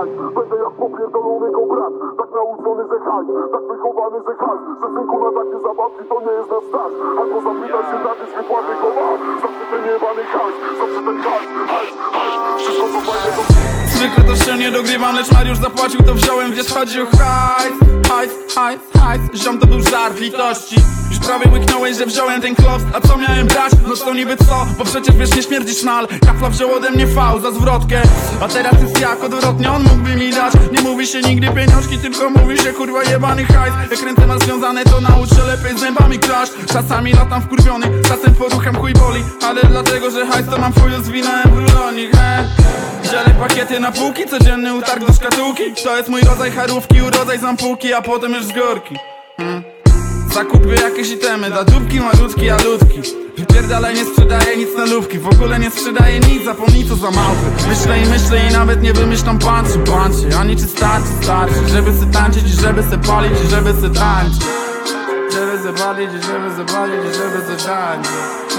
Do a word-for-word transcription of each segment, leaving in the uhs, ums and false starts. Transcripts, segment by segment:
hajs, będę jak popierdolony go brat. Tak nauczony, że hajs, tak wychowany, że hajs, że synku na takie zabawki to nie jest na stać. Albo zapytaj się taty, z wypłaty go ma. Zawsze ten jebany hajs, zawsze ten hajs, hajs, hajs. Wszystko to fajnego. Zwykle to się nie dogrywam, lecz Mariusz zapłacił, to wziąłem, gdzie chodzi o hajs. Hajs, hajs, hajs, ziom to był żart litości. Już prawie łyknąłeś, że wziąłem ten klops. A co miałem brać? No to niby co? Bo przecież wiesz, nie śmierdzi sznal. Kafla wziął ode mnie fał za zwrotkę. A teraz jest jak odwrotnie, on mógłby mi dać. Nie mówi się nigdy pieniążki, tylko mówi się kurwa jebany hajs. Jak ręce masz związane, to naucz się lepiej zębami kraść. Czasami latam wkurwiony, czasem porucham chuj boli. Ale dlatego, że hajs to mam fuju zwinąłem w rulonik, he. Dzielę pakiety na półki, codzienny utarg do szkatułki. To jest mój rodzaj charówki, urodzaj zampułki, a potem już z górki. hmm. Zakupię jakieś itemy, dla dupki, malutki, a ludki. Wypierdalaj, nie sprzedaję nic na lubki. W ogóle nie sprzedaję nic, zapomnij co za małpy. Myślę i myślę i nawet nie wymyślam panczy, panczy. Ani czy starczy, starczy. Żeby se tańczyć i żeby se palić i żeby se tańczyć. Żeby se palić i żeby se palić i żeby se tańczyć.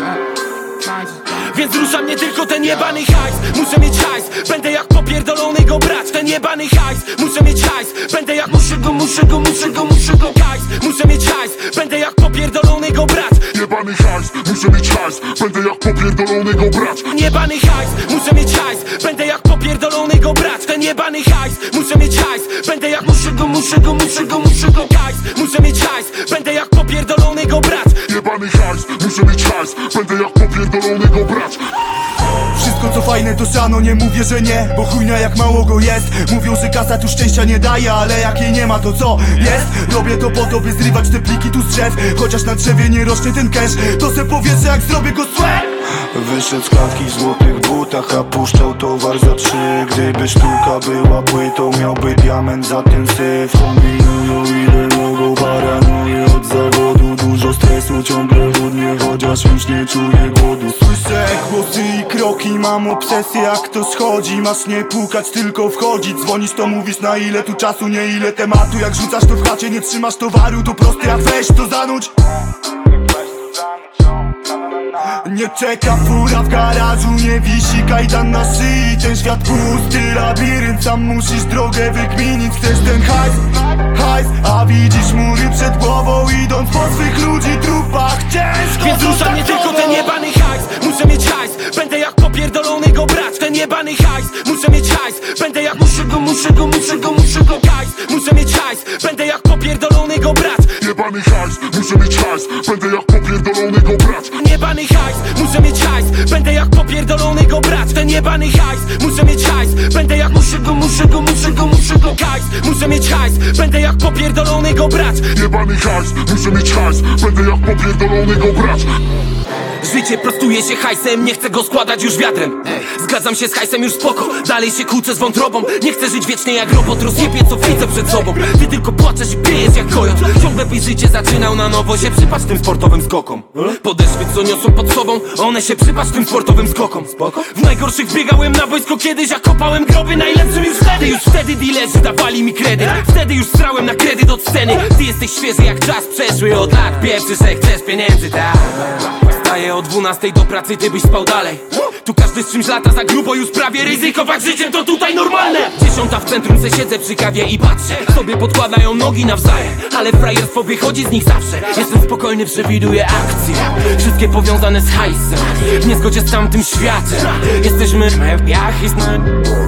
Więc rusza mnie tylko ten jebany hajs. Muszę mieć hajs, będę jak popierdolony go brać. Ten jebany hajs, muszę mieć hajs. Będę jak muszę go, muszę go, muszę go, muszę go hajs. Muszę mieć hajs, będę jak popierdolony go brać. Jebany hajs, muszę mieć hajs, będę jak popierdolony go brać. Jebany hajs, muszę mieć hajs, będę jak popierdolony go brać. Ten jebany hajs, muszę mieć hajs, będę jak muszę go, muszę go, muszę go, muszę go hajs. Muszę mieć hajs, będę jak popierdolony go brać. Jebany hajs, muszę mieć hajs, będę jak popierdolony go brać. Wszystko co fajne to siano, nie mówię, że nie, bo chujnia jak mało go jest. Mówią, że kasa tu szczęścia nie daje, ale jak jej nie ma, to co jest? Robię to po to, by zrywać te pliki tu z drzew. Chociaż na drzewie nie rośnie ten cash, to se powiesz, że jak zrobię go swe. Wyszedł z klatki w złotych butach, a puszczał towar za trzy. Gdyby sztuka była płytą, miałby diament za ten syf. Kombinują ile mogą, paranuję od zawodu. Dużo stresu, ciągle ludnie, chociaż już nie czuję głodu. Słyszę głosy i kroki, mam obsesję jak to schodzi. Masz nie pukać, tylko wchodzić. Dzwonisz to mówisz na ile tu czasu, nie ile tematu. Jak rzucasz to w chacie, nie trzymasz towaru, to prosty jak weź to zanudź. Nie czeka fura w garażu, nie wisi kajdan na szyi. Ten świat pusty labirynt, sam musisz drogę wykminić. Chcesz ten hajs, hajs, a widzisz mury przed głową. Idąc po swych ludzi trupach, ciężko. Więc rusza mnie tylko ten jebany hajs. Muszę mieć hajs, będę jak popierdolony go brać. Ten jebany hajs, muszę mieć hajs, będę jak muszę go, muszę go, muszę go, muszę go hajs. Muszę mieć hajs, będę jak popierdolony go brać. Jebany hajs, muszę mieć hajs, będę jak popierdolony go brać. Jebany hajs, muszę mieć hajs, będę jak popierdolony go brać. Ten jebany hajs, muszę mieć hajs, będę jak muszę go, muszę go, muszę go, muszę go hajs. Muszę mieć hajs, będę jak popierdolony go brać. Jebany hajs, muszę mieć hajs, będę jak popierdolony go brać. Życie prostuje się hajsem, nie chcę go składać już wiatrem. Zgadzam się z hajsem, już spoko, dalej się kłócę z wątrobą. Nie chcę żyć wiecznie jak robot, rozjebie co widzę przed sobą. Ty tylko płaczesz i piejesz jak kojot. Ciągle byś życie zaczynał na nowo, się przypatrz tym sportowym skokom. Podeszwy co niosą pod sobą, one się przypatrz tym sportowym skokom. W najgorszych biegałem na wojsko kiedyś, a kopałem groby najlepszym już wtedy. Już wtedy dealerzy dawali mi kredyt, wtedy już strałem na kredyt od sceny. Ty jesteś świeży jak czas przeszły od lat, pieprzysz jak chcesz pieniędzy, tak. Wstaję o dwunastej do pracy, ty byś spał dalej. Tu każdy z czymś lata za grubo, już prawie ryzykować życiem to tutaj normalne. Dziesiąta w centrum se siedzę przy kawie i patrzę, sobie podkładają nogi nawzajem, ale frajerstwo wychodzi z nich zawsze. Jestem spokojny, przewiduję akcje, wszystkie powiązane z hajsem, w niezgodzie z tamtym światem. Jesteśmy jak istne.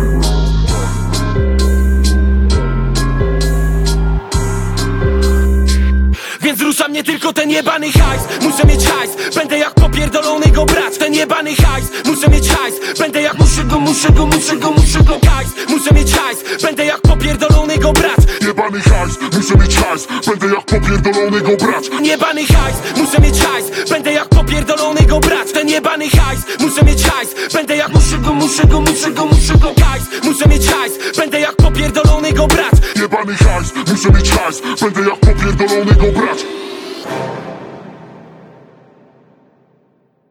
Więc rusza mnie tylko ten jebany hajs. Muszę mieć hajs, będę jak popierdolony go brać. Ten jebany hajs, muszę mieć hajs, będę jak muszę go, muszę go, muszę go, muszę go hajs. Muszę mieć hajs, będę jak popierdolony go brać. Jebany hajs, muszę mieć hajs, będę jak popierdolony go brać. Jebany hajs, muszę mieć hajs, będę jak popierdolony go brać. Ten jebany hajs, muszę mieć hajs, będę jak muszę go, muszę go, muszę go, muszę go hajs. Muszę mieć hajs, będę jak popierdolony go brać. Jebany hajs, muszę mieć hajs, będę jak popierdolony go brać.